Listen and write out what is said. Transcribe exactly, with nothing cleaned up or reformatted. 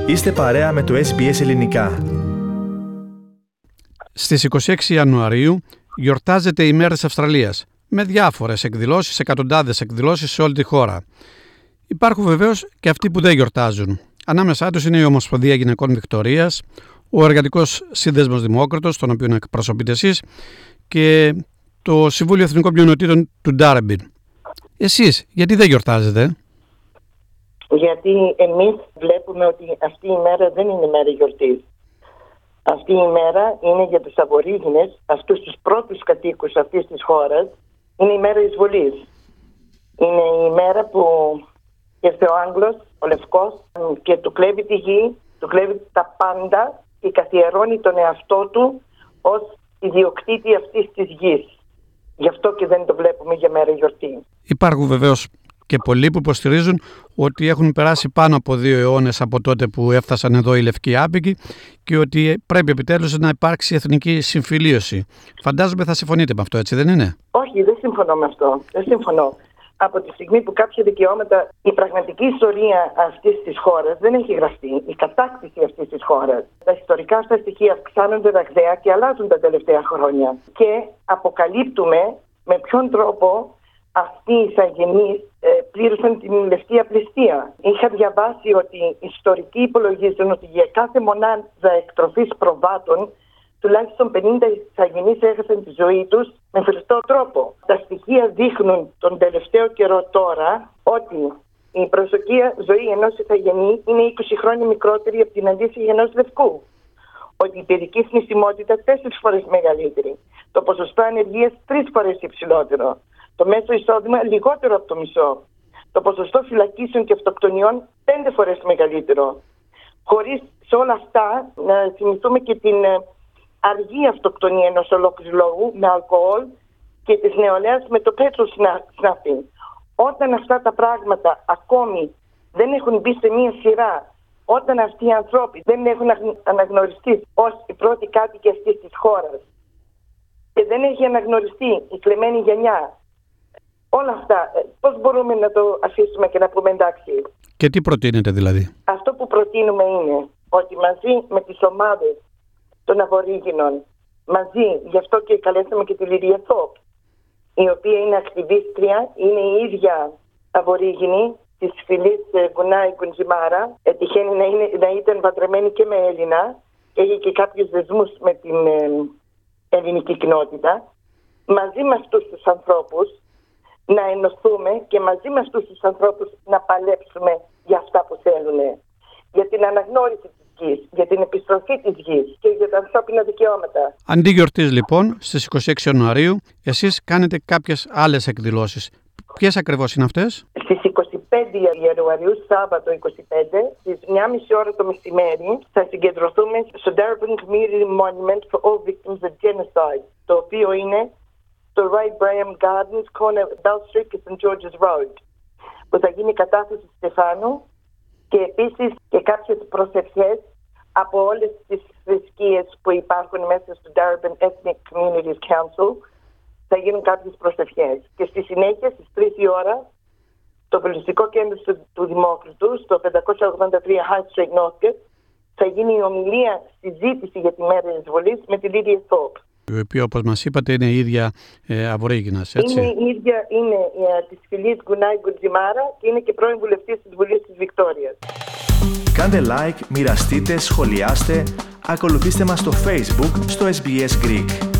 Είστε παρέα με το ες μπι ες Ελληνικά. Στις είκοσι έξι Ιανουαρίου γιορτάζεται η Μέρα της Αυστραλίας, με διάφορες εκδηλώσεις, εκατοντάδες εκδηλώσεις σε όλη τη χώρα. Υπάρχουν βεβαίως και αυτοί που δεν γιορτάζουν. Ανάμεσά τους είναι η Ομοσπονδία Γυναικών Βικτωρίας, ο Εργατικός Σύνδεσμος Δημόκρατος, τον οποίο εκπροσωπείτε εσείς, και το Συμβούλιο Εθνικών Μειονοτήτων του Ντάρμπιν. Εσείς, γιατί δεν γιορτάζετε? Γιατί εμείς βλέπουμε ότι αυτή η μέρα δεν είναι μέρα γιορτής. Αυτή η μέρα είναι για τους Αβορίγινες, αυτούς τους πρώτους κατοίκους αυτής της χώρας, είναι η μέρα εισβολής. Είναι η μέρα που ήρθε ο Άγγλος, ο Λευκός, και του κλέβει τη γη, του κλέβει τα πάντα και καθιερώνει τον εαυτό του ως ιδιοκτήτη αυτής της γης. Γι' αυτό και δεν το βλέπουμε για μέρα γιορτή. Υπάρχουν βεβαίως και πολλοί που υποστηρίζουν ότι έχουν περάσει πάνω από δύο αιώνες από τότε που έφτασαν εδώ οι Λευκοί Άπικοι και ότι πρέπει επιτέλους να υπάρξει εθνική συμφιλίωση. Φαντάζομαι θα συμφωνείτε με αυτό, έτσι δεν είναι? Όχι, δεν συμφωνώ με αυτό. Δεν συμφωνώ. Από τη στιγμή που κάποια δικαιώματα, η πραγματική ιστορία αυτής της χώρας δεν έχει γραφτεί, η κατάκτηση αυτής της χώρας. Τα ιστορικά αυτά στοιχεία αυξάνονται ραγδαία και αλλάζουν τα τελευταία χρόνια. Και αποκαλύπτουμε με ποιον τρόπο αυτοί οι ηθαγενείς ε, πλήρωσαν την λευκή απληστία. Είχα διαβάσει ότι οι ιστορικοί υπολογίζουν ότι για κάθε μονάδα εκτροφής προβάτων τουλάχιστον πενήντα ηθαγενείς έχασαν τη ζωή τους με φρικτό τρόπο. Τα στοιχεία δείχνουν τον τελευταίο καιρό τώρα ότι η προσδοκία ζωή ενός ηθαγενή είναι είκοσι χρόνια μικρότερη από την αντίστοιχη ενός λευκού. Ότι η παιδική θνησιμότητα τέσσερις φορές μεγαλύτερη. Το ποσοστό ανεργίας τρεις φορές υψηλότερο. Το μέσο εισόδημα λιγότερο από το μισό. Το ποσοστό φυλακίσεων και αυτοκτονιών πέντε φορές μεγαλύτερο. Χωρίς σε όλα αυτά να θυμηθούμε και την αργή αυτοκτονία ενός ολόκληρου λόγου με αλκοόλ και της νεολαίας με το πέτρο σνάφι. Όταν αυτά τα πράγματα ακόμη δεν έχουν μπει σε μία σειρά, όταν αυτοί οι άνθρωποι δεν έχουν αναγνωριστεί ως οι πρώτοι κάτοικοι αυτής της χώρας και δεν έχει αναγνωριστεί η κλεμμένη γενιά, όλα αυτά πώς μπορούμε να το αφήσουμε και να πούμε εντάξει? Και τι προτείνετε δηλαδή? Αυτό που προτείνουμε είναι ότι μαζί με τις ομάδες των Αβορίγινων, μαζί, γι' αυτό και καλέσαμε και τη Λίρια Θόπ, η οποία είναι ακτιβίστρια, είναι η ίδια Αβορίγινη της φυλής Γκουνάι Γκουντζιμάρα, τυχαίνει να, είναι, να ήταν παντρεμένη και με Έλληνα, έχει και κάποιους δεσμούς με την ε, ελληνική κοινότητα. Μαζί με αυτούς τους ανθρώπους να ενωθούμε και μαζί με αυτούς τους ανθρώπους να παλέψουμε για αυτά που θέλουν, για την αναγνώριση της γης, για την επιστροφή της γης και για τα ανθρώπινα δικαιώματα. Αντί γιορτής λοιπόν, στις είκοσι έξι Ιανουαρίου, εσείς κάνετε κάποιες άλλες εκδηλώσεις. Ποιες ακριβώς είναι αυτές? Στις είκοσι πέντε Ιανουαρίου, Σάββατο είκοσι πέντε, στις μία και μισή ώρα το μεσημέρι, θα συγκεντρωθούμε στο Darwin Community Monument for All Victims of Genocide, το οποίο είναι στο Ray Braham Gardens, corner Bell Street και Saint George's Road, που θα γίνει κατάθεση Στεφάνου και επίσης και κάποιες προσευχές από όλες τις θρησκείες που υπάρχουν μέσα στο Darwin Ethnic Communities Council. Θα γίνουν κάποιες προσευχές και στη συνέχεια στις τρεις η ώρα το πολιτιστικό κέντρο του Δημόκρατου στο πεντακόσια ογδόντα τρία High Street Northgate θα γίνει η ομιλία συζήτηση για τη μέρα εισβολής με τη Λίρια Θόπ, η οποία, όπως μας είπατε, είναι η ίδια ε, Αβορίγινας, έτσι? Είναι η ίδια, είναι ε, της φυλής Γκουνάι Γκουντζιμάρα και είναι και πρώην βουλευτής της Βουλής της Βικτόριας. Κάντε like, μοιραστείτε, σχολιάστε, ακολουθήστε μας στο Facebook, στο ες μπι ες Greek.